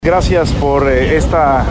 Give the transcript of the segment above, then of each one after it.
Gracias por esta,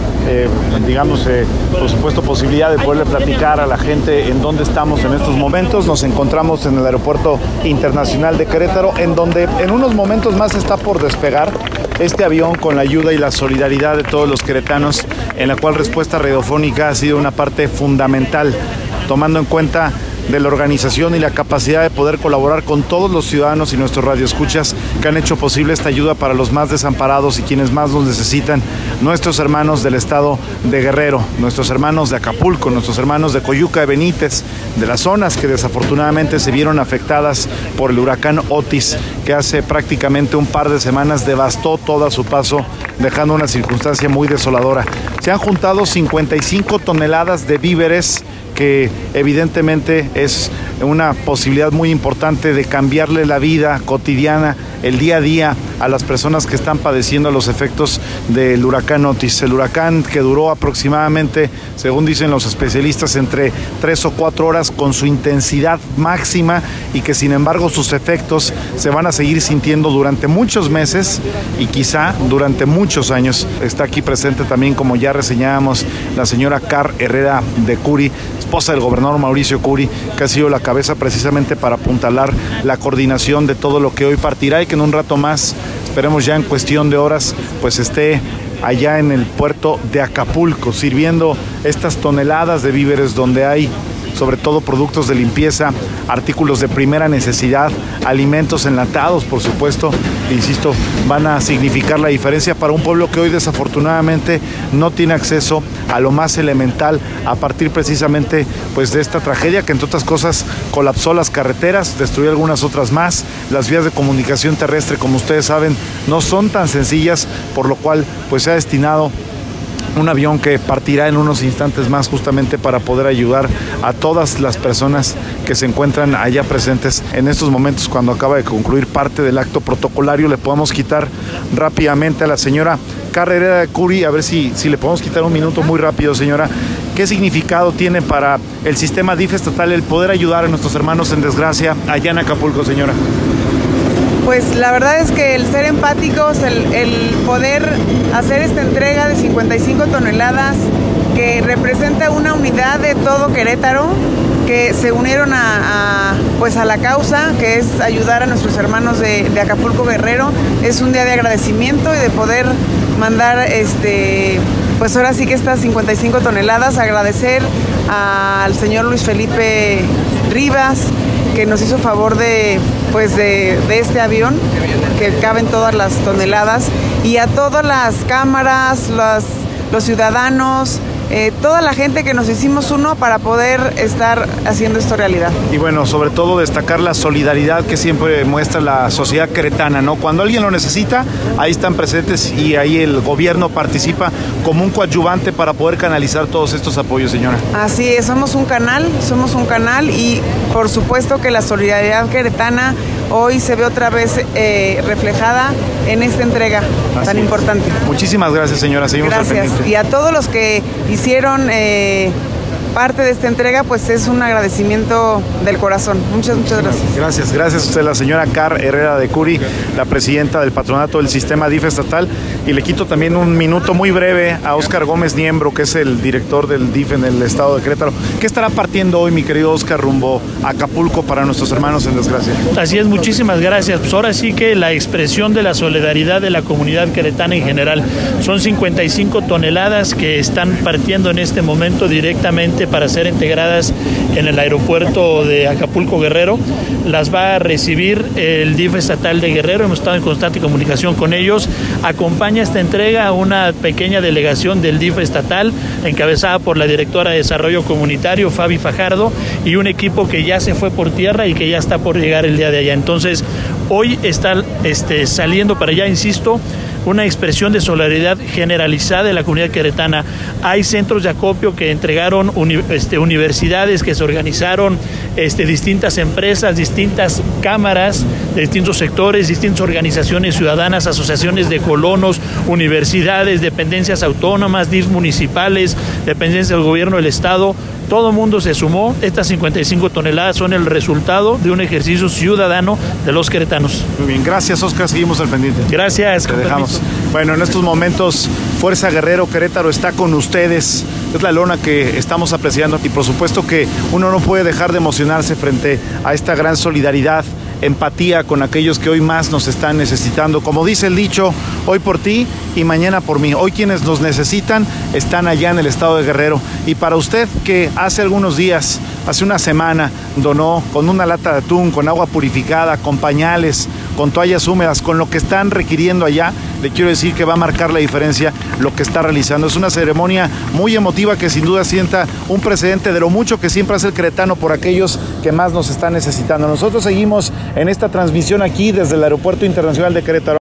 por supuesto, posibilidad de poderle platicar a la gente en dónde estamos en estos momentos. Nos encontramos en el Aeropuerto Internacional de Querétaro, en donde en unos momentos más está por despegar este avión con la ayuda y la solidaridad de todos los queretanos, en la cual Respuesta Radiofónica ha sido una parte fundamental, tomando en cuenta de la organización y la capacidad de poder colaborar con todos los ciudadanos y nuestros radioescuchas que han hecho posible esta ayuda para los más desamparados y quienes más nos necesitan, nuestros hermanos del estado de Guerrero, nuestros hermanos de Acapulco, nuestros hermanos de Coyuca de Benítez, de las zonas que desafortunadamente se vieron afectadas por el huracán Otis, que hace prácticamente un par de semanas devastó todo a su paso, dejando una circunstancia muy desoladora. Se han juntado 55 toneladas de víveres, que evidentemente es una posibilidad muy importante de cambiarle la vida cotidiana, el día a día, a las personas que están padeciendo los efectos del huracán Otis. El huracán que duró aproximadamente, según dicen los especialistas, entre 3 o 4 horas con su intensidad máxima, y que sin embargo sus efectos se van a seguir sintiendo durante muchos meses y quizá durante muchos años. Está aquí presente también, como ya reseñábamos, la señora Car Herrera de Curi, esposa del gobernador Mauricio Curi, que ha sido la cabeza precisamente para apuntalar la coordinación de todo lo que hoy partirá y que en un rato más, esperemos ya en cuestión de horas, pues esté allá en el puerto de Acapulco, sirviendo estas toneladas de víveres, donde hay sobre todo productos de limpieza, artículos de primera necesidad, alimentos enlatados, por supuesto. Insisto, van a significar la diferencia para un pueblo que hoy desafortunadamente no tiene acceso a lo más elemental, a partir precisamente pues de esta tragedia que, entre otras cosas, colapsó las carreteras, destruyó algunas otras más. Las vías de comunicación terrestre, como ustedes saben, no son tan sencillas, por lo cual pues se ha destinado un avión que partirá en unos instantes más, justamente para poder ayudar a todas las personas que se encuentran allá presentes en estos momentos. Cuando acaba de concluir parte del acto protocolario, le podemos quitar rápidamente a la señora Car Herrera de Curi, a ver si le podemos quitar un minuto muy rápido, señora. ¿Qué significado tiene para el sistema DIF estatal el poder ayudar a nuestros hermanos en desgracia allá en Acapulco, señora? Pues la verdad es que el ser empáticos, el poder hacer esta entrega de 55 toneladas que representa una unidad de todo Querétaro, que se unieron a la causa, que es ayudar a nuestros hermanos de Acapulco Guerrero. Es un día de agradecimiento y de poder mandar pues ahora sí que estas 55 toneladas, agradecer al señor Luis Felipe Rivas, que nos hizo favor de este avión, que caben todas las toneladas, y a todas las cámaras, los ciudadanos, toda la gente que nos hicimos uno para poder estar haciendo esto realidad. Y bueno, sobre todo destacar la solidaridad que siempre muestra la sociedad queretana, ¿no? Cuando alguien lo necesita, ahí están presentes, y ahí el gobierno participa como un coadyuvante para poder canalizar todos estos apoyos, señora. Así es, somos un canal y por supuesto que la solidaridad queretana hoy se ve otra vez reflejada en esta entrega tan importante. Muchísimas gracias, señora. Seguimos al pendiente. Gracias. Y a todos los que hicieron parte de esta entrega, pues es un agradecimiento del corazón. Muchas gracias. Gracias a usted, la señora Car Herrera de Curi, la presidenta del patronato del sistema DIF estatal. Y le quito también un minuto muy breve a Óscar Gómez Niembro, que es el director del DIF en el estado de Querétaro. ¿Qué estará partiendo hoy, mi querido Óscar, rumbo a Acapulco para nuestros hermanos en desgracia? Así es, muchísimas gracias. Pues ahora sí que la expresión de la solidaridad de la comunidad queretana en general. Son 55 toneladas que están partiendo en este momento directamente para ser integradas en el aeropuerto de Acapulco Guerrero. Las va a recibir el DIF estatal de Guerrero, hemos estado en constante comunicación con ellos. Acompaña esta entrega a una pequeña delegación del DIF estatal, encabezada por la directora de Desarrollo Comunitario, Fabi Fajardo, y un equipo que ya se fue por tierra y que ya está por llegar el día de allá. Entonces, hoy está saliendo para allá, insisto, una expresión de solidaridad generalizada de la comunidad queretana. Hay centros de acopio que entregaron universidades, que se organizaron, distintas empresas, distintas cámaras de distintos sectores, distintas organizaciones ciudadanas, asociaciones de colonos, universidades, dependencias autónomas, DIF municipales, dependencias del gobierno del estado. todo el mundo se sumó. Estas 55 toneladas son el resultado de un ejercicio ciudadano de los queretanos. Muy bien, gracias, Oscar, seguimos al pendiente. Gracias. Te dejamos. Bueno, en estos momentos Fuerza Guerrero Querétaro está con ustedes. Es la lona que estamos apreciando y por supuesto que uno no puede dejar de emocionarse frente a esta gran solidaridad, empatía con aquellos que hoy más nos están necesitando. Como dice el dicho, hoy por ti y mañana por mí. Hoy quienes nos necesitan están allá en el estado de Guerrero. Y para usted que hace algunos días, hace una semana, donó con una lata de atún, con agua purificada, con pañales, con toallas húmedas, con lo que están requiriendo allá, le quiero decir que va a marcar la diferencia lo que está realizando. Es una ceremonia muy emotiva que sin duda sienta un precedente de lo mucho que siempre hace el queretano por aquellos que más nos están necesitando. Nosotros seguimos en esta transmisión aquí desde el Aeropuerto Internacional de Querétaro.